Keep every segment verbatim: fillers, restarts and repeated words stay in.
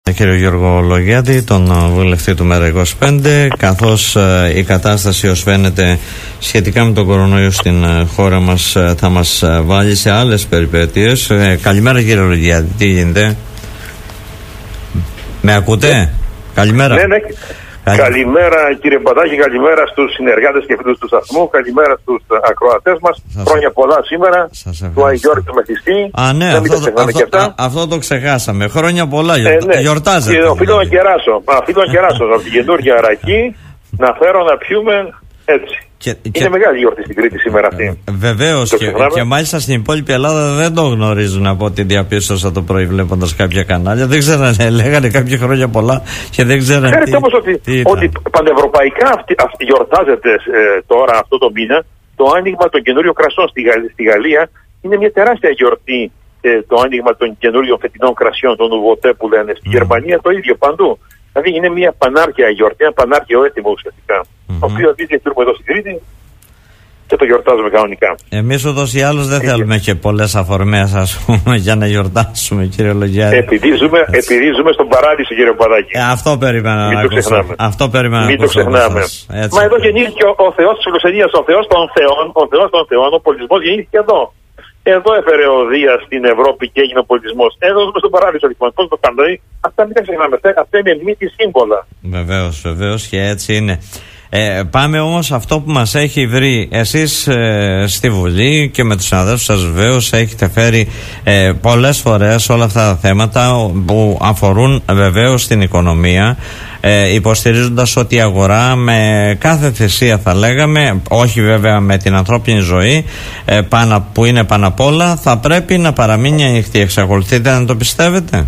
Κύριο Γιώργο Λογιάτη, τον βουλευτή του Μέρα είκοσι πέντε, καθώς ε, η κατάσταση ως φαίνεται σχετικά με τον κορονοϊό στην ε, χώρα μας ε, θα μας ε, βάλει σε άλλες περιπέτειες. Ε, καλημέρα κύριε Λογιάτη, τι γίνεται? Με ακούτε? Ναι. Καλημέρα. Ναι, ναι. Καλη... Καλημέρα κύριε Μπατάκη, καλημέρα στους συνεργάτες και φίλους του σταθμού, καλημέρα στους ακροατές μας. Σας... Χρόνια πολλά σήμερα, του Αγιώργη του Μεθυστή. Α, ναι, αυτό, αυτό, α, αυτό το ξεχάσαμε. Χρόνια πολλά, γιορτα... ε, ναι. Γιορτάζετε. Και οφείλω να κεράσω, οφείλω να κεράσω από την καινούργια αρακή, να φέρω να πιούμε έτσι. Και, είναι και... μεγάλη γιορτή στην Κρήτη σήμερα αυτή. Βεβαίως, και, και μάλιστα στην υπόλοιπη Ελλάδα δεν το γνωρίζουν από ό,τι διαπίστωσα το πρωί βλέποντας κάποια κανάλια. Δεν ξέρανε, λέγανε κάποια χρόνια πολλά και δεν ξέρανε. Ξέρετε όμως ότι, ότι πανευρωπαϊκά αυτή, αυτή, γιορτάζεται ε, τώρα αυτό το μήνα το άνοιγμα των καινούριων κρασών στη, Γαλλία, στη Γαλλία. Είναι μια τεράστια γιορτή ε, το άνοιγμα των καινούριων φετινών κρασιών, των ουβοτέ που λένε. Στη mm. Γερμανία το ίδιο παντού. Δηλαδή είναι μια πανάρχια γιορτή, ένα πανάρχιο έτοιμο ουσιαστικά. Mm-hmm. Το οποίο εμείς διατηρούμε εδώ στην Κρήτη και το γιορτάζουμε κανονικά. Εμείς ούτως ή άλλως δεν θέλουμε και πολλές αφορμές, ας πούμε, για να γιορτάσουμε, κύριε Λογιάτη. Επειδή ζούμε, επειδή ζούμε στον παράδεισο, κύριε Παδάκη. Ε, αυτό περίμενα Μην να το ακούσω. ξεχνάμε. Αυτό περίμενα Μην να το ξεχνάμε. Μα εδώ γεννήθηκε ο, ο Θεός της Φιλοξενίας, ο Θεός των Θεών, ο Θεός των Θεών, ο πολιτισμός γεννήθηκε εδώ. Εδώ έφερε ο Δίας στην Ευρώπη και έγινε ο πολιτισμός. Εδώ ζούμε στον παράδεισο, λοιπόν. Πώς το κάνουμε? Αυτά μην τα ξεχνάμε. Αυτά είναι μύτη σύμβολα. Βεβαίως, βεβαίως και έτσι είναι. Ε, πάμε όμως αυτό που μας έχει βρει. Εσείς ε, στη Βουλή και με τους συναδέλφους σας βεβαίως έχετε φέρει ε, πολλές φορές όλα αυτά τα θέματα που αφορούν βεβαίως την οικονομία, ε, υποστηρίζοντας ότι η αγορά με κάθε θυσία, θα λέγαμε, όχι βέβαια με την ανθρώπινη ζωή, ε, πάνω, που είναι πάνω απ' όλα, θα πρέπει να παραμείνει ανοιχτή. Εξακολουθείτε να το πιστεύετε?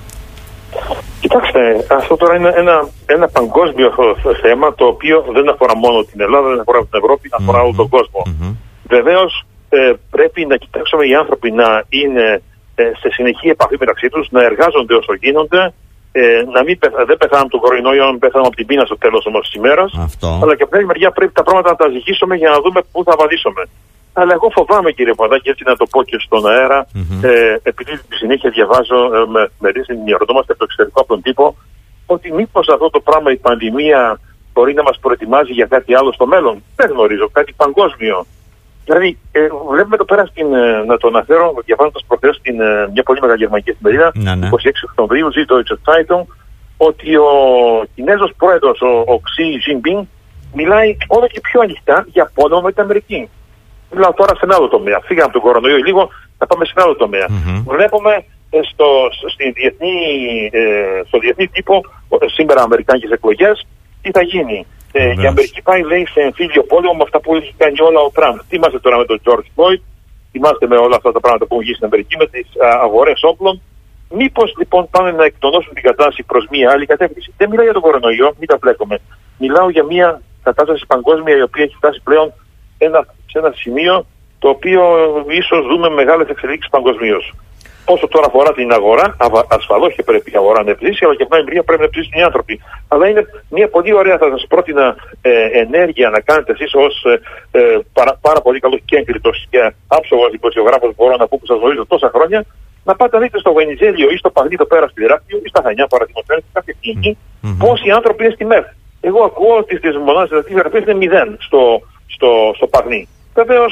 Κοιτάξτε, αυτό τώρα είναι ένα, ένα παγκόσμιο θέμα το οποίο δεν αφορά μόνο την Ελλάδα, δεν αφορά την Ευρώπη, αφορά mm-hmm. όλο τον κόσμο. Mm-hmm. Βεβαίως ε, πρέπει να κοιτάξουμε οι άνθρωποι να είναι ε, σε συνεχή επαφή μεταξύ τους, να εργάζονται όσο γίνονται, ε, να μην πεθα, δεν πεθάνουν τον κορονοϊό, να πεθάνουν από την πείνα στο τέλος όμως της ημέρας. Αλλά και από την άλλη μεριά πρέπει τα πράγματα να τα ζυγίσουμε για να δούμε πού θα βαδίσουμε. Αλλά εγώ φοβάμαι, κύριε Παδάκη, έτσι να το πω και στον αέρα, mm-hmm. ε, επειδή τη συνέχεια διαβάζω ε, με, με ρίζη μυαλωδόμαστε από το εξωτερικό από τον τύπο, ότι μήπως αυτό το πράγμα, η πανδημία, μπορεί να μας προετοιμάζει για κάτι άλλο στο μέλλον. Δεν γνωρίζω, κάτι παγκόσμιο. Δηλαδή, ε, βλέπουμε εδώ πέρα, στην, ε, να το αναφέρω, διαβάζοντας προχθές στην ε, μια πολύ μεγάλη γερμανική εφημερίδα, mm-hmm. είκοσι έξι Οκτωβρίου, ζει το Deutsche Zeitung, ότι ο Κινέζος πρόεδρος, ο, ο Xi Jinping, μιλάει όλο και πιο ανοιχτά για πόλεμο με την Αμερική. Μιλάω τώρα σε ένα άλλο τομέα. Φύγαμε από τον κορονοϊό λίγο, θα πάμε σε ένα άλλο τομέα. Mm-hmm. Βλέπουμε ε, στο, στη διεθνή, ε, στο διεθνή τύπο ε, σήμερα αμερικάνικες εκλογές τι θα γίνει. Ε, mm-hmm. Η Αμερική πάει, λέει, σε εμφύλιο πόλεμο με αυτά που έχει κάνει όλα ο Τραμπ. Τι είμαστε τώρα με τον George Floyd, τι είμαστε με όλα αυτά τα πράγματα που έχουν γίνει στην Αμερική, με τις αγορές όπλων. Μήπως λοιπόν πάνε να εκτονώσουν την κατάσταση προς μία άλλη κατεύθυνση? Δεν μιλάω για τον κορονοϊό, μην τα βλέπουμε. Μιλάω για μία κατάσταση παγκόσμια η οποία έχει φτάσει πλέον ένα, σε ένα σημείο το οποίο ίσως δούμε μεγάλες εξελίξεις παγκοσμίως. Όσο τώρα αφορά την αγορά, ασφαλώς και πρέπει η αγορά να επιστήσει, αλλά και από την άλλη μεριά πρέπει να επιστήσουν οι άνθρωποι. Αλλά είναι μια πολύ ωραία, θα σας πρότεινα, ε, ενέργεια να κάνετε εσείς ως ε, πάρα, πάρα πολύ καλός και έγκριτος και άψογος δημοσιογράφος, μπορώ να πω, που σας γνωρίζω τόσα χρόνια, να πάτε να δείτε στο Βενιζέλιο ή στο Παγνί εδώ πέρα στη Ηράκλειο ή στα Χανιά, παραδείγματος χάρη, κάποια κλινική, mm-hmm. πόσοι άνθρωποι είναι στη ΜΕΘ. Εγώ ακούω ότι στις μονάδες θεραπείας είναι μηδέν στο, στο, στο Παγνί. Βεβαίως,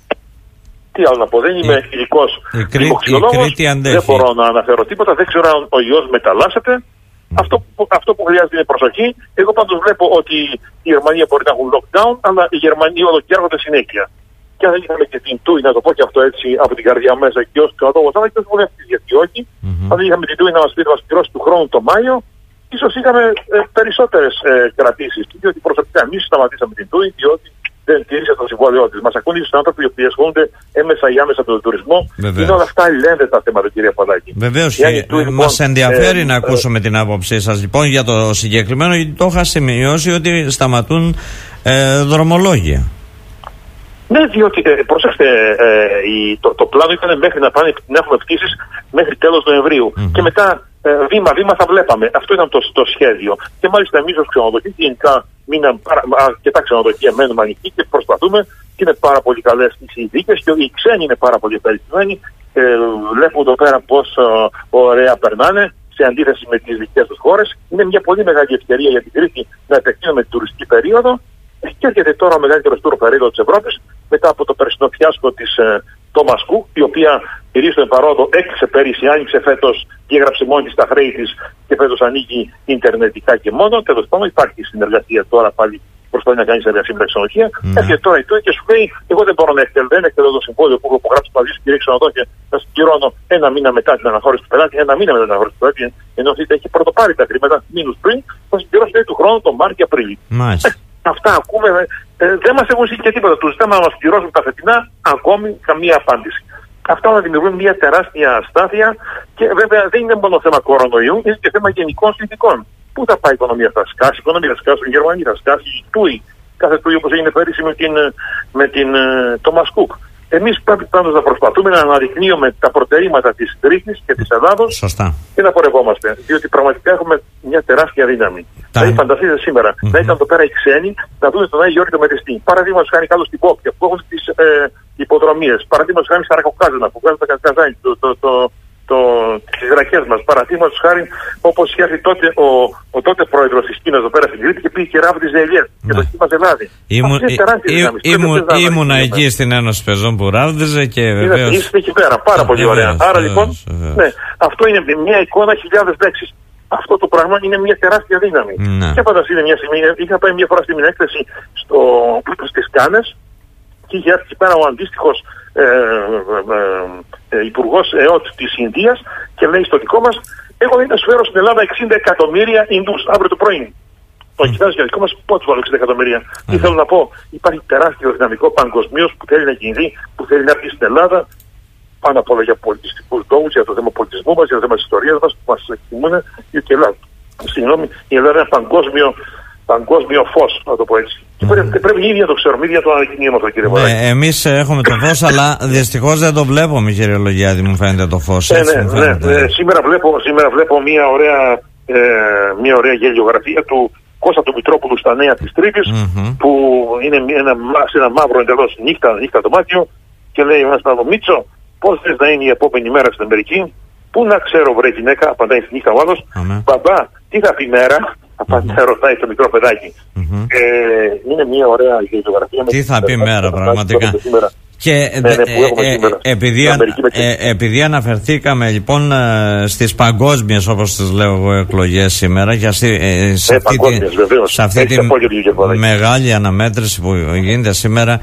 τι άλλο να πω, δεν είμαι ειδικός δημοξιολόγος, δεν μπορώ να αναφέρω τίποτα, δεν ξέρω αν ο ιός μεταλλάσσεται. Mm. Αυτό, που, αυτό που χρειάζεται είναι προσοχή. Εγώ πάντως βλέπω ότι η Γερμανία μπορεί να έχουν lockdown, αλλά οι Γερμανοί ολοκαίρονται συνέχεια. Και αν δεν είχαμε και την Τούι, να το πω και αυτό έτσι από την καρδιά μέσα, και ως κρατողος, αλλά και ως βουλευτής, γιατί όχι. Mm-hmm. Αν δεν είχαμε την Τούι να μας πει να μας πληρώσει του χρόνου το Μάιο, ίσως είχαμε ε, περισσότερες ε, κρατήσεις. Διότι προσωπικά εμείς σταματήσαμε την Τούι, διότι δεν τήρησε το συμβόλαιό της. Μας ακούνε στους άνθρωποι που ασχολούνται έμεσα ή άμεσα με τον τουρισμό. Βεβαίως. Είναι όλα αυτά λένε τα θέματα, κύριε Παδάκη. Βεβαίως. Λοιπόν, μας ενδιαφέρει ε, να ε, ακούσουμε ε, την άποψή σας λοιπόν για το συγκεκριμένο, γιατί το είχα σημειώσει ότι σταματούν ε, δρομολόγια. Ναι, διότι, ε, πρόσεξτε, ε, η, το, το πλάνο ήταν μέχρι να, πάνε, να έχουμε πτήσεις μέχρι τέλος Νοεμβρίου. Mm-hmm. Και μετά βήμα-βήμα θα βλέπαμε. Αυτό ήταν το, το σχέδιο. Και μάλιστα εμείς ως ξενοδοχεία γενικά μείναμε αρκετά ξενοδοχεία, μένουμε ανοιχτοί και προσπαθούμε και είναι πάρα πολύ καλές οι συνθήκες και οι ξένοι είναι πάρα πολύ ευχαριστημένοι. Ε, βλέπουν εδώ πέρα πώς ε, ωραία περνάνε. σε αντίθεση με τις δικές τους χώρες. Είναι μια πολύ μεγάλη ευκαιρία για την Κρήτη να επεκτείνουμε την τουριστική περίοδο. Και έρχεται τώρα ο μεγαλύτερος τουρ περίοδο της Ευρώπης, μετά από το περσινό φιάσκο της ε, Thomas Cook, η οποία κυρίως παρόδο έκλεισε πέρυσι, άνοιξε φέτος και έγραψε μόνη της τα χρέη της και φέτος ανοίγει ιντερνετικά και μόνο. Τέλος πάντων, υπάρχει συνεργασία τώρα πάλι. Προσπαθεί να κάνει συνεργασία με τα ξενοδοχεία. Mm. Έρχεται τώρα η Τούι και σου λέει: εγώ δεν μπορώ να εκτελώ, δεν εκτελώ το συμβόλαιο που έχω υπογράψει μαζί σου, κύριε ξενοδόχε. Θα σα πληρώνω ένα μήνα μετά την αναχώρηση του πελάτη, ένα μήνα μετά την αναχώρηση του πελάτη. Ενώ αυτοί έχει πρωτοπάρει τα χρήματα μήνους πριν, θα σα πληρώσω του χρόνου τον Μάρτιο-Απρίλιο. Μάλιστα. Αυτά ακούμε. Ε, δεν μα έχουν ζήσει και τίποτα. Του ζητάμε να μα πληρώσουν τα φετινά, ακόμη καμία απάντηση. Αυτά όλα δημιουργούν μια τεράστια αστάθεια και βέβαια δεν είναι μόνο θέμα κορονοϊού, είναι και θέμα γενικών συνθηκών. Πού θα πάει η οικονομία, θα σκάσει η οικονομία, θα σκάσει η Γερμανία, θα σκάσει η Τούι. Κάθε Τούι όπως έγινε πέρυσι με την, με την Thomas Cook. Εμείς πρέπει πάντως να προσπαθούμε να αναδεικνύουμε τα προτερήματα της Κρήτης και της Ελλάδος. Σωστά. Και να πορευόμαστε. Διότι πραγματικά έχουμε μια τεράστια δύναμη. Τα... Δηλαδή, φανταστείτε σήμερα mm-hmm. να ήταν εδώ πέρα οι ξένοι να δουν τον Άγιο Γιώργη το Μετεστή. Παραδείγματος χάρη κάτω στην Πόπια που έχουν τις ε, υποδρομίες. Παραδείγματος χάρη στα Ρακοκάζανα που βγάζουν τα καζάνια, το, το, το, το, τις ρακές μας. Παραδείγματος χάρη όπως είχε έρθει τότε ο, ο τότε πρόεδρος της Κίνας εδώ πέρα στην Κρήτη και πήγε και ράβδιζε ελιές και το κύμα Ελλάδη. Ήμουνα εκεί στην Ένωση Πεζών που ράβδιζε και βεβαίως. Είστε εκεί πέρα, πάρα πολύ ωραία. Άρα λοιπόν, ναι, αυτό είναι μια εικόνα χιλιάδες λέξεις. Αυτό το πράγμα είναι μια τεράστια δύναμη. Ναι. Και φανταστείτε μια στιγμή, είχα πάει μια φορά στην έκθεση στο, στις Κάνες και είχε έρθει πέρα ο αντίστοιχος ε, ε, ε, υπουργός ΕΟΤ της Ινδίας και λέει στο δικό μας: εγώ θα σου φέρω στην Ελλάδα εξήντα εκατομμύρια Ινδούς αύριο το πρωί. Το κοιτάζει για δικό μας, πότε βάλω εξήντα εκατομμύρια. Τι θέλω να πω, υπάρχει τεράστιο δυναμικό παγκοσμίως που θέλει να κινηθεί, που θέλει να έρθει στην Ελλάδα. Πάνω απ' όλα για πολιτιστικούς λόγους, για το θέμα πολιτισμού μας, για το θέμα της ιστορίας μας που μας εκτιμούν. Γιατί η Ελλάδα, συγγνώμη, η Ελλάδα είναι ένα παγκόσμιο, παγκόσμιο φως, να το πω έτσι. Mm. Και πρέπει, πρέπει η ίδια το ξέρουμε, η ίδια το ανακοινούμε αυτό, κύριε Βαράκη. Ναι, εμείς έχουμε το φως, αλλά δυστυχώς δεν το βλέπουμε, κύριε Λογιάδη, μου φαίνεται το φως. Ναι, ναι, ναι, ναι. Σήμερα, βλέπω, σήμερα βλέπω μια ωραία, ε, μια ωραία γελιογραφία του Κώστα του Μητρόπουλου στα Νέα της Τρίτης, mm-hmm. που είναι ένα, σε ένα μαύρο εντελώς νύχτα, νύχτα δωμάτιο και λέει ένας να Μίτσο, πώς θες να είναι η επόμενη μέρα στην Αμερική? Πού να ξέρω, βρε γυναίκα, απαντάει στη νύχτα ο άλλος. Mm-hmm. Μπαμπά, τι θα πει μέρα? Απαντάει, mm-hmm. ρωτάει το μικρό παιδάκι. Mm-hmm. Ε, είναι μια ωραία γεωγραφία. Τι θα πει μέρα, πραγματικά. Και ναι, ναι, ε, ε, επειδή, α, ε, επειδή αναφερθήκαμε λοιπόν στις παγκόσμιες, όπως τις λέω εγώ, εκλογές σήμερα και σε, ε, σε, ε, αυτή τη, σε αυτή τη μεγάλη αναμέτρηση που γίνεται σήμερα,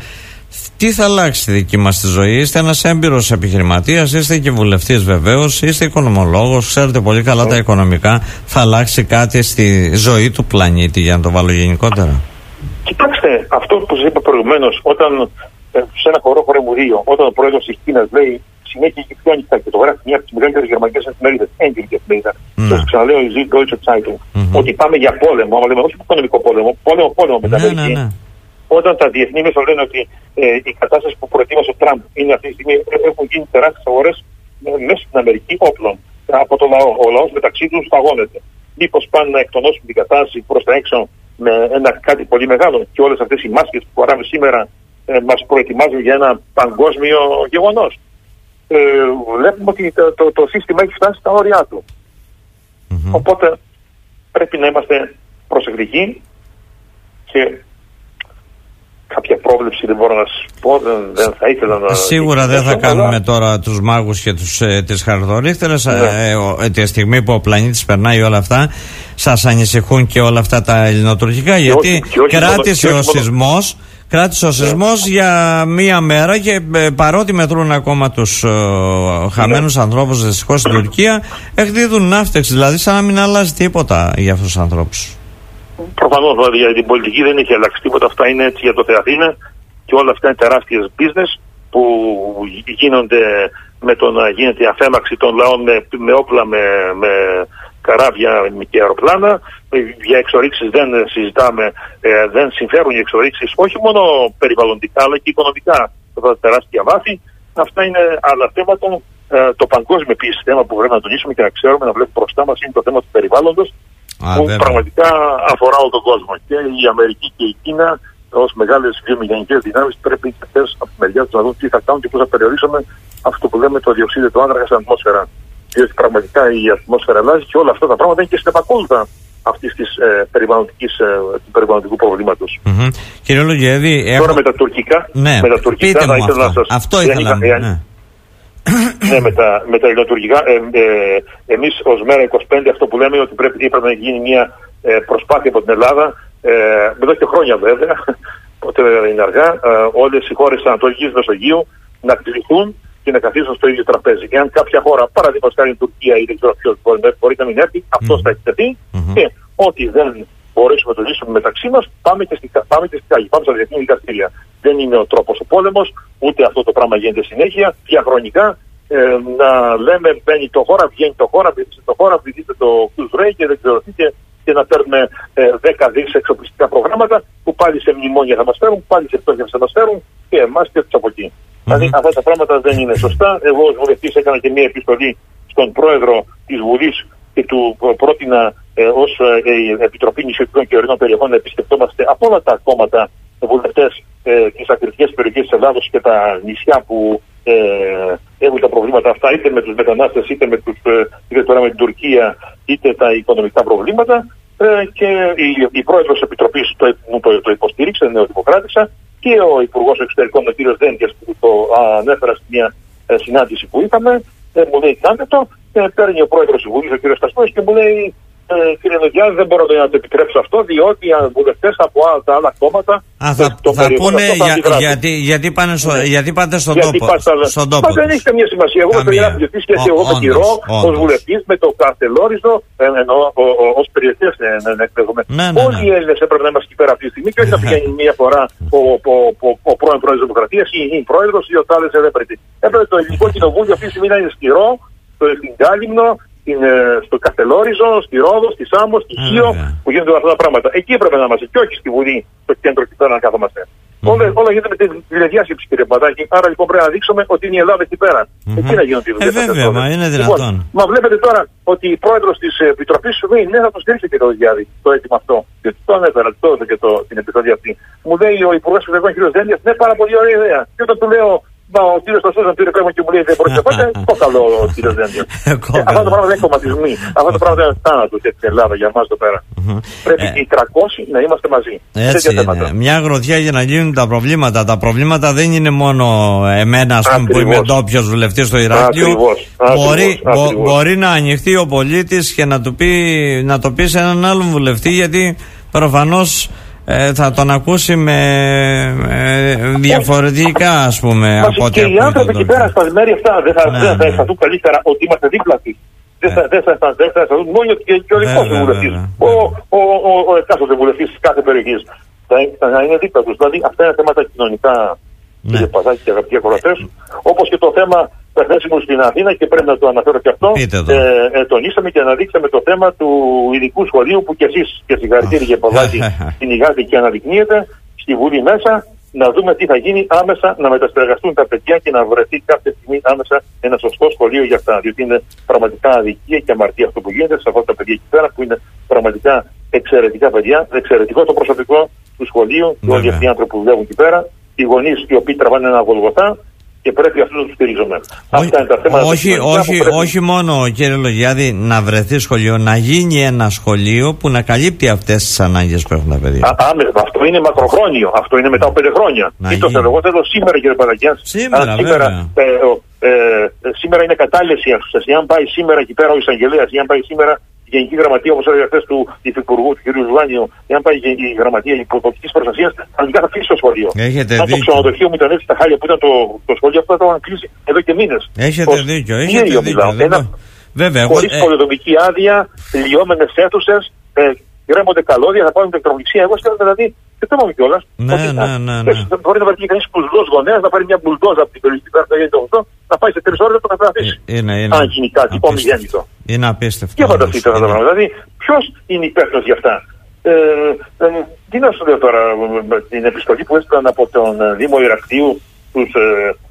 τι θα αλλάξει στη δική μας τη ζωή? Είστε ένας έμπειρος επιχειρηματίας, είστε και βουλευτής βεβαίως, είστε οικονομολόγος, ξέρετε πολύ καλά mm. τα οικονομικά. Θα αλλάξει κάτι στη ζωή του πλανήτη, για να το βάλω γενικότερα? Κοιτάξτε, αυτό που σας είπα προηγουμένως, όταν σε ένα χορό χορεμουδίο, όταν ο πρόεδρος της Κίνας λέει συνέχεια και πιο ανοιχτά και το γράφει μια από τις μεγαλύτερες γερμανικές εφημερίδες, έγκυρη εφημερίδα, mm. σας ξαναλέω η Süddeutsche Zeitung, mm-hmm. ότι πάμε για πόλεμο, άμα λέμε όχι οικονομικό πόλεμο, πόλεμο, πόλεμο με την Αμερική. Ναι, ναι, ναι. Όταν τα διεθνή μέσα λένε ότι ε, η κατάσταση που προετοίμασε ο Τραμπ είναι αυτή τη στιγμή, έχουν γίνει τεράστιες αγορές ε, μέσα στην Αμερική όπλων από το λαό. Ο λαός μεταξύ του σταγώνεται. Μήπως πάνε να εκτονώσουν την κατάσταση προς τα έξω με ένα κάτι πολύ μεγάλο? Και όλες αυτές οι μάσκες που φοράμε σήμερα ε, μας προετοιμάζουν για ένα παγκόσμιο γεγονός. Ε, βλέπουμε ότι το, το, το σύστημα έχει φτάσει στα όρια του. Mm-hmm. Οπότε πρέπει να είμαστε προσεκτικοί και κάποια πρόβλεψη δεν μπορώ να σας πω, δεν, δεν θα ήθελα να... Σίγουρα δεν θα κάνουμε αλλά... τώρα τους μάγους και τους, ε, τις χαρδορίχτερες. Ναι. Ε, ε, τη στιγμή που ο πλανήτης περνάει όλα αυτά, σας ανησυχούν και όλα αυτά τα ελληνοτουρκικά? Και γιατί όχι, και όχι κράτησε μόνο, ο σεισμός κράτησε ο σεισμός yeah. για μία μέρα και ε, παρότι μετρούν ακόμα τους ε, χαμένους yeah. ανθρώπους δυστυχώς στην Τουρκία, εκδίδουν ναύτεξη, δηλαδή σαν να μην αλλάζει τίποτα για αυτούς τους ανθρώπους. Προφανώς δηλαδή για την πολιτική δεν έχει αλλάξει τίποτα, αυτά είναι έτσι για το Θεαθήνα και όλα αυτά είναι τεράστιες business που γίνονται με το να γίνεται η αφέμαξη των λαών με, με όπλα, με, με καράβια και αεροπλάνα. Για εξορίξεις δεν συζητάμε, ε, δεν συμφέρουν οι εξορίξεις όχι μόνο περιβαλλοντικά αλλά και οικονομικά. Αυτά τα τεράστια βάθη, αυτά είναι άλλα θέματα. Ε, το παγκόσμιο επίσης θέμα που πρέπει να τονίσουμε και να ξέρουμε, να βλέπουμε μπροστά μας, είναι το θέμα του περιβάλλοντος. Α, που βέβαια. Πραγματικά αφορά όλο τον κόσμο. Και η Αμερική και η Κίνα, ως μεγάλες βιομηχανικές δυνάμεις, πρέπει αυτές από τη μεριά τους να δουν τι θα κάνουν και πώς θα περιορίσουμε αυτό που λέμε το διοξείδιο του άνθρακα στην ατμόσφαιρα. διότι πραγματικά η ατμόσφαιρα αλλάζει και όλα αυτά τα πράγματα είναι και στην επακόλουθα αυτής της ε, περιβαλλοντικής, ε, του περιβαλλοντικού προβλήματος. Mm-hmm. Κύριε Λογιάδη, έχω... τώρα με τα τουρκικά, ναι, με τα τουρκικά θα ήθελα να σας... Αυτό ήθελα, εάν, ναι. ναι, με τα, με τα ελληνοτουρκικά, ε, ε, εμείς ως Μέρα είκοσι πέντε αυτό που λέμε είναι ότι πρέπει, πρέπει να γίνει μια ε, προσπάθεια από την Ελλάδα, ε, εδώ και χρόνια βέβαια, ποτέ δεν είναι αργά, ε, όλες οι χώρες της Ανατολικής Μεσογείου να κληθούν και να καθίσουν στο ίδιο τραπέζι. Εάν κάποια χώρα, παραδείγματος χάρη η Τουρκία ή δεν ξέρω ποιος μπορεί, μπορεί να μην έρθει, αυτός θα εκτεθεί mm-hmm. και ό,τι δεν μπορέσουμε να το λύσουμε μεταξύ μας, πάμε και στη Χάγη, πάμε στα διεθνή δικαστήρια. Δεν είναι ο τρόπος ο πόλεμος, ούτε αυτό το πράγμα γίνεται συνέχεια. Διαχρονικά ε, να λέμε μπαίνει το χώρα, βγαίνει το χώρα, βγαίνει το χώρα, βγαίνει το Κουσρέι και δεν ξέρω τι, και, και να παίρνουμε ε, δέκα δις εξοπλιστικά προγράμματα που πάλι σε μνημόνια θα μας φέρουν, πάλι σε πτώχευση θα μας φέρουν και εμάς και τους από εκεί. Mm-hmm. Δηλαδή αυτά τα πράγματα δεν είναι σωστά. Εγώ ως βουλευτής έκανα και μια επιστολή στον πρόεδρο της Βουλής και του πρότεινα ε, ως ε, Επιτροπή Νησιωτικών και Ορεινών Περιοχών να επισκεπτόμαστε από όλα τα κόμματα βουλευτές ε, της ακριτικές περιοχής της Ελλάδος και τα νησιά που ε, έχουν τα προβλήματα αυτά, είτε με τους μετανάστες, είτε με, τους, ε, είτε τώρα με την Τουρκία, είτε τα οικονομικά προβλήματα. Ε, και η, η πρόεδρος της Επιτροπής το, μου το, το υποστήριξε, νεοδημοκράτησα, και ο Υπουργός Εξωτερικών, ο κ. Δένκες, που το ανέφερα στην μια ε, συνάντηση που είχαμε, ε, μου λέει κάντε το, και παίρνει ο πρόεδρος της Βουλής, ο κ. Στασμός, και μου λέει ε, κύριε Λογιάδη, δεν μπορώ να το επιτρέψω αυτό, διότι οι βουλευτές από άλλα, τα άλλα κόμματα Α, θα, το θα πούνε αυτό, θα για, γιατί, γιατί, πάνε στο, ναι. γιατί πάτε στον γιατί τόπο. Στα, στον τόπο. Μα δεν έχει καμία σημασία. Εγώ είμαι ένα βουλευτής και εγώ με τηρώ ως βουλευτής με το Καστελόριζο, ενώ ως περιοχές εκπαιδεύομαι. Όλοι οι Έλληνες έπρεπε να είμαστε εκεί πέρα αυτή τη στιγμή και όχι να πηγαίνει μία φορά ο πρώην πρόεδρος της Δημοκρατίας ή η πρόεδρος ή ο τάδε ελεύθερη. Έπρεπε το ελληνικό κοινοβούλιο αυτή τη στιγμή να είναι σκληρό, στην Κάλυμνο, στο Καστελόριζο, στη Ρόδο, στη Σάμο, στη Χίο, που γίνονται αυτά τα πράγματα. Εκεί έπρεπε να είμαστε και όχι στη Βουλή, στο κέντρο εκεί πέρα να κάθομαστε. Mm-hmm. Όλα, όλα γίνεται με τη τηλεδιάσκεψη, κύριε Παπαδάκη. Άρα λοιπόν πρέπει να δείξουμε ότι είναι η Ελλάδα εκεί πέρα. Mm-hmm. Εκεί να γίνονται οι δουλειές. Ε, βέβαια, μα είναι δυνατόν. Λοιπόν, μα βλέπετε τώρα ότι η πρόεδρος της Επιτροπής σου λέει ναι, θα το στηρίξει και το Διάδη, το αίτημα αυτό. Και το ανέφερα τότε και το, την επεισόδια αυτή. Μου λέει ο Υπουργός Εξωτερικών κ. Δένδιας, ναι, πάρα πολύ ωραία ιδέα. Και όταν του λέω, μα ο κύριος Στασός πήρε πράγμα και μου λέει δεν πρόκειται να πάτε, κόκαλο ο κύριος Δένδιας. Αυτά τα πράγματα δεν είναι κομματισμοί. Αυτά τα πράγματα είναι θάνατος για την Ελλάδα, για εμάς εδώ πέρα. Πρέπει οι τριακόσιοι να είμαστε μαζί. Έτσι είναι. Μια γροθιά για να γίνουν τα προβλήματα. Τα προβλήματα δεν είναι μόνο εμένα, ας πούμε, που είμαι ντόπιος βουλευτής στο Ηράκλειο. Μπορεί, μπο, μπορεί να ανοιχτεί ο πολίτης και να, του πει, να το πει σε έναν άλλον βουλευτή, γιατί προφανώς Ε, θα τον ακούσει με ε, διαφορετικά, ας πούμε, Μας από ό,τι ακούει. Και οι άνθρωποι εκεί πέρα στα μέρη αυτά δεν θα, ναι, θα, ναι. θα αισθανθούν καλύτερα ότι είμαστε δίπλα τους. Δεν θα, δεν θα, δεν θα αισθανθούν μόνο και, και ο δικός του βουλευτής. Ο, ο, ο, ο εκάστοτε βουλευτής της κάθε περιοχής θα, θα είναι δίπλα τους. Δηλαδή αυτά είναι θέματα κοινωνικά, ναι. Κύριε Παπαδάκη και αγαπητοί ακροατές. Όπως και το θέμα μου στην Αθήνα, και πρέπει να το αναφέρω και αυτό, ε, ε, τονίσαμε και αναδείξαμε το θέμα του ειδικού σχολείου που και εσείς, και συγχαρητήρια για Παπαδάκη, κυνηγάτε και αναδεικνύετε στη Βουλή μέσα, να δούμε τι θα γίνει άμεσα, να μεταστεργαστούν τα παιδιά και να βρεθεί κάποια στιγμή άμεσα ένα σωστό σχολείο για αυτά. Διότι είναι πραγματικά αδικία και αμαρτία αυτό που γίνεται σε αυτά τα παιδιά εκεί πέρα, που είναι πραγματικά εξαιρετικά παιδιά, εξαιρετικό το προσωπικό του σχολείου, και όλοι αυτοί οι άνθρωποι που δουλεύουν εκεί πέρα, οι γονείς οι οποίοι τραβάνε ένα γολγοθά. Και πρέπει αυτό να του στηρίζουμε. Αυτά είναι τα θέματα. Όχι, όχι, πρέπει... όχι μόνο, κύριε Λογιάδη, να βρεθεί σχολείο, να γίνει ένα σχολείο που να καλύπτει αυτές τις ανάγκες που έχουν τα παιδιά. Α, άμεσα, αυτό είναι μακροχρόνιο. Αυτό είναι μετά από πέντε χρόνια. Ή το θέλω. Εγώ θέλω σήμερα, κύριε Παπαδάκη. Σήμερα, σήμερα, ε, ε, ε, σήμερα είναι κατάλληλες οι αίθουσες. Εάν πάει σήμερα εκεί πέρα ο εισαγγελέας, εάν πάει σήμερα η Γενική Γραμματεία, όπως έλεγε χθες, του Υφυπουργού, του κ. Ζουάνιου, εάν πάει η Γραμματεία Υποδοτικής Προστασίας, αναγκαστικά θα κλείσει το σχολείο. Έχετε Αν δίκιο. το ξενοδοχείο μου ήταν έτσι στα χάλια που ήταν το, το σχολείο, αυτό θα το κλείσει εδώ και μήνες. Έχετε Ως... δίκιο. Έχετε δίκιο. Ένα... Βέβαια, χωρίς εγώ... πολυδομική άδεια, λιώμενες αίθουσες, ε, γκρέμονται καλώδια, θα πάρουν τεκτροπληξία. Εγώ σκέφτομαι δηλαδή, και το είπαμε κιόλας. Ναι, ναι, ναι, ναι. Μπορεί να βρεθεί κανείς μπουλντός γονέας, να πάρει μια μπουλντόζα από την περιοχή πέρα, να πάει σε τρεις ώρες να το καταθέσει. Αν γίνει κάτι ομιγέννητο. Είναι απίστευτο. Και φανταστείτε αυτά τα πράγματα. Δηλαδή, ποιος είναι υπεύθυνος για αυτά. Ε, ε, τι να σου λέω τώρα, την επιστολή που έστειλαν από τον Δήμο Ηρακλείου στους, ε,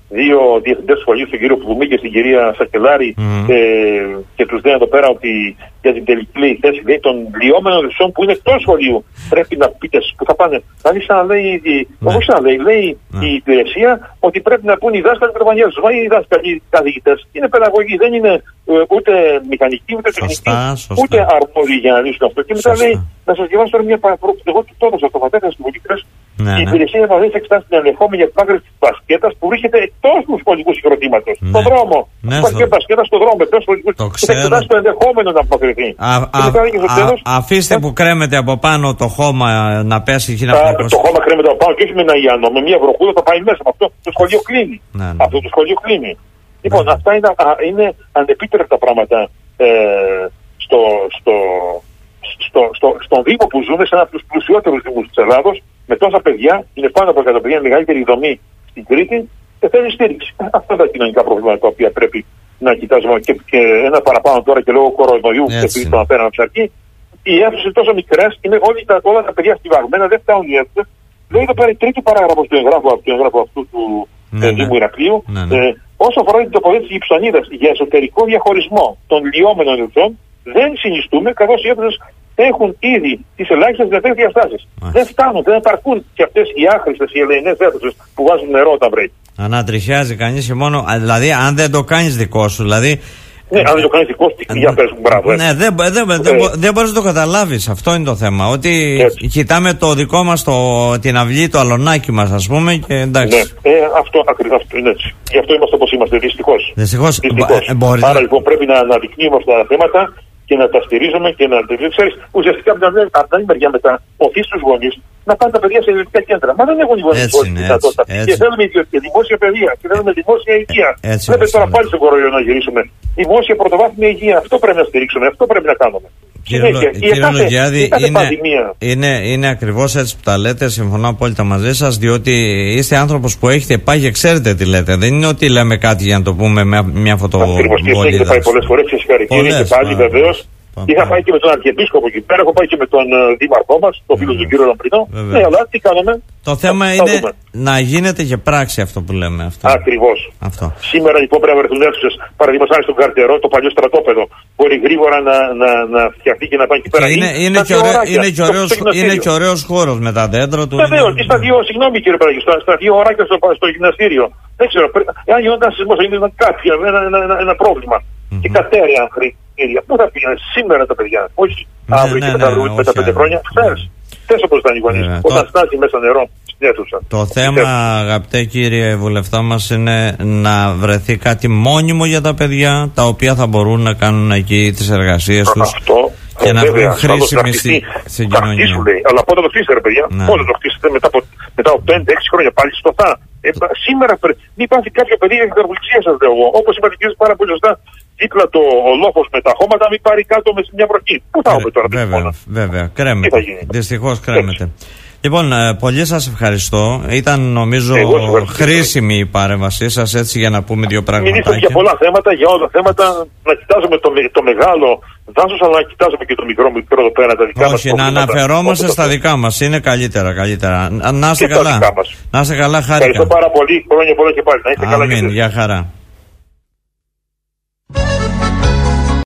δύο διευθυντές του σχολείου, τον κύριο Πουδουμή και στην κυρία Σακελάρη, mm. ε, και τους λένε εδώ πέρα ότι για την τελική λέει, θέση λέει, των λιόμενων δεξιών που είναι εκτός σχολείου πρέπει να πείτε που θα πάνε. Δηλαδή, σαν να λέει, mm. όπως να λέει, λέει mm. η υπηρεσία ότι πρέπει να πούνε οι δάσκαλοι του Ευαγγέλου. Μα οι δάσκαλοι καθηγητές είναι παιδαγωγοί, δεν είναι ε, ούτε μηχανικοί, ούτε τεχνικοί, ούτε αρμόδιοι για να λύσουν αυτό. Και μετά λέει, να σας διαβάσω τώρα μια παραπρόθεση. Εγώ του το έδωσα στο πατέρα του Βουλικρές. Ναι, η υπηρεσία ναι. μας εξετάσει την ενδεχόμενη για την άκρη της μπασκέτας που βρίσκεται εκτός του σχολικού συγκροτήματος. Ναι. Στον δρόμο. Ναι, υπάρχει στο... μπασκέτα στον δρόμο, εκτός του σχολικού. Και θα εξετάσει το ενδεχόμενο να απομακρυνθεί. Αφήστε που κρέμεται από πάνω το χώμα να πέσει εκεί να πει. Το χώμα κρέμεται από πάνω και όχι με ένα ιάνο. Με μια βροχούδα θα πάει μέσα. Αυτό το σχολείο κλείνει. Ναι, ναι. Αυτό το σχολείο κλείνει. Λοιπόν, ναι. αυτά είναι, α, είναι ανεπίτρεπτα πράγματα ε, στο, στο, στο, στο, στον Δήμο που ζούμε, σε ένα από τους πλουσιότερους Δήμους της Ελλάδος, με τόσα παιδιά, είναι πάνω από εκατό παιδιά, μεγαλύτερη δομή στην Κρήτη και θέλει στήριξη. Αυτά είναι τα κοινωνικά προβλήματα τα οποία πρέπει να κοιτάζουμε. Και, και ένα παραπάνω τώρα και λόγω κορονοϊού, και επειδή το αναφέραμε ψαρκή, οι αίθουσες είναι τόσο μικρές, είναι όλοι τα, όλα τα παιδιά στιβαγμένα, δεν φτάνουν οι αίθουσες. Λέει εδώ πέρα η τρίτη παράγραφος του εγγράφου, του εγγράφου αυτού του ναι, Δήμου ναι. Ηρακλείου. Ναι, ναι. Ε, όσο αφορά την τοποθέτηση γυψονίδας για εσωτερικό διαχωρισμό των λιόμενων αιθουσών, δεν συνιστούμε, καθώς οι αίθουσες έχουν ήδη τις ελάχιστες δυνατές διαστάσεις. Δεν φτάνουν, δεν επαρκούν και αυτές οι άχρηστες, οι ελεηνές αίθουσες που βάζουν νερό όταν βρέχει. Ανατριχιάζει κανείς και μόνο, δηλαδή αν δεν το κάνεις δικό σου, δηλαδή. Ναι, αν δεν το κάνεις δικό σου, για πες μου, μπράβο. Ναι, δεν δε, δε, δε, δε μπορείς να το καταλάβεις, αυτό είναι το θέμα. Ότι έτσι. Κοιτάμε το δικό μας, το, την αυλή, το αλωνάκι μας, ας πούμε, και εντάξει. Ναι, ε, αυτό ακριβώς είναι έτσι. Γι' αυτό είμαστε όπως είμαστε, δυστυχώς. Δυστυχώς. Δυστυχώς. Ε, μπορείς... Άρα λοιπόν πρέπει να αναδεικνύουμε αυτά τα θέματα και να τα στηρίζουμε και να. Ξέρεις, ουσιαστικά από την άλλη μεριά μετά οθεί στους γονείς να πάνε τα παιδιά σε ιδιωτικά κέντρα. Μα δεν έχουν οι γονείς τη δυνατότητα. Και θέλουμε και δημόσια παιδεία και θέλουμε δημόσια υγεία. Βλέπετε τώρα πάλι στον κοροϊό να γυρίσουμε. Δημόσια πρωτοβάθμια υγεία. Αυτό πρέπει να στηρίξουμε. Αυτό πρέπει να κάνουμε. Κύριε, Λο, κύριε Λογιάδη, είναι, είναι, είναι ακριβώς έτσι που τα λέτε, συμφωνώ απόλυτα μαζί σας, διότι είστε άνθρωπος που έχετε πάει και ξέρετε τι λέτε. Δεν είναι ότι λέμε κάτι για να το πούμε με μια φωτοβολίδα. Ακριβώς, και έχετε πάει πολλές φορές και συγχαρητήρια και πάλι βεβαίως. Είχα πάει και με τον Αρχιεπίσκοπο εκεί πέρα, έχω πάει και με τον uh, Δήμαρχό μας, τον φίλο του κύριο Λαμπρινό. Ναι, αλλά τι κάνουμε. Το θέμα θα, είναι θα να γίνεται και πράξη αυτό που λέμε. Ακριβώς. Σήμερα λοιπόν πρέπει να βρεθούν αίθουσες, παραδείγματος χάρη στον Καρτερό, το παλιό στρατόπεδο. Μπορεί γρήγορα να, να, να φτιαχτεί και να πάει εκεί πέρα. Και είναι, είναι, και ωραίο, είναι, και ωραίος, είναι και ωραίος χώρος με τα δέντρα του. Βεβαίως, είναι... στα δύο, συγγνώμη κύριε Παραγή, στα, στα δύο ωράκια στο, στο γυμναστήριο. Δεν ξέρω, εάν γινόταν σεισμός, είναι κάτι, ένα, ένα, ένα, ένα πρόβλημα. Mm-hmm. Και κατέρια χρήση. Πού θα πήγαινε σήμερα τα παιδιά, όχι ναι, αύριο ναι, και μετά ναι, μετά πέντε χρόνια, χθες. Χθες όπως ήταν οι γονείς, όταν το... στάζει μέσα νερό στην αίθουσα. Το θέμα, αγαπητέ κύριε βουλευτά μας, είναι να βρεθεί κάτι μόνιμο για τα παιδιά, τα οποία θα μπορούν να κάνουν εκεί τις εργασίες τους. Αυτό. Και να βρουν χρήσιμη στην κοινωνία. Αλλά πότε το χτίσετε, ρε παιδιά, πότε το χτίσετε μετά από, μετά από πέντε έξι χρόνια πάλι στο θα. Ε, σήμερα μην υπάρχει κάποιο παιδί για την καρβουλιξία σας, λέω εγώ. Όπως είπατε και πάρα πολύ σωστά, δίπλα το ο λόφος με τα χώματα, μην πάρει κάτω με μια βροχή. Πού θα έχουμε τώρα, βέβαια, βέβαια, κρέμεται. Δυστυχώς κρέμεται. Λοιπόν, πολύ σας ευχαριστώ. Ήταν νομίζω χρήσιμη η παρέμβασή σας, έτσι, για να πούμε δύο πράγματα. Μιλήσατε για πολλά θέματα, για όλα τα θέματα. Να κοιτάζουμε το, το μεγάλο δάσος, αλλά να κοιτάζουμε και το μικρό μικρό εδώ πέρα, τα δικά μας. Όχι, να αναφερόμαστε στα δικά μας. Είναι καλύτερα, καλύτερα. Να είστε καλά. Να είστε καλά, χάρηκα. Ευχαριστώ πάρα πολύ. Χρόνια πολλά και πάλι. Να είστε καλά. Αμήν, για χαρά.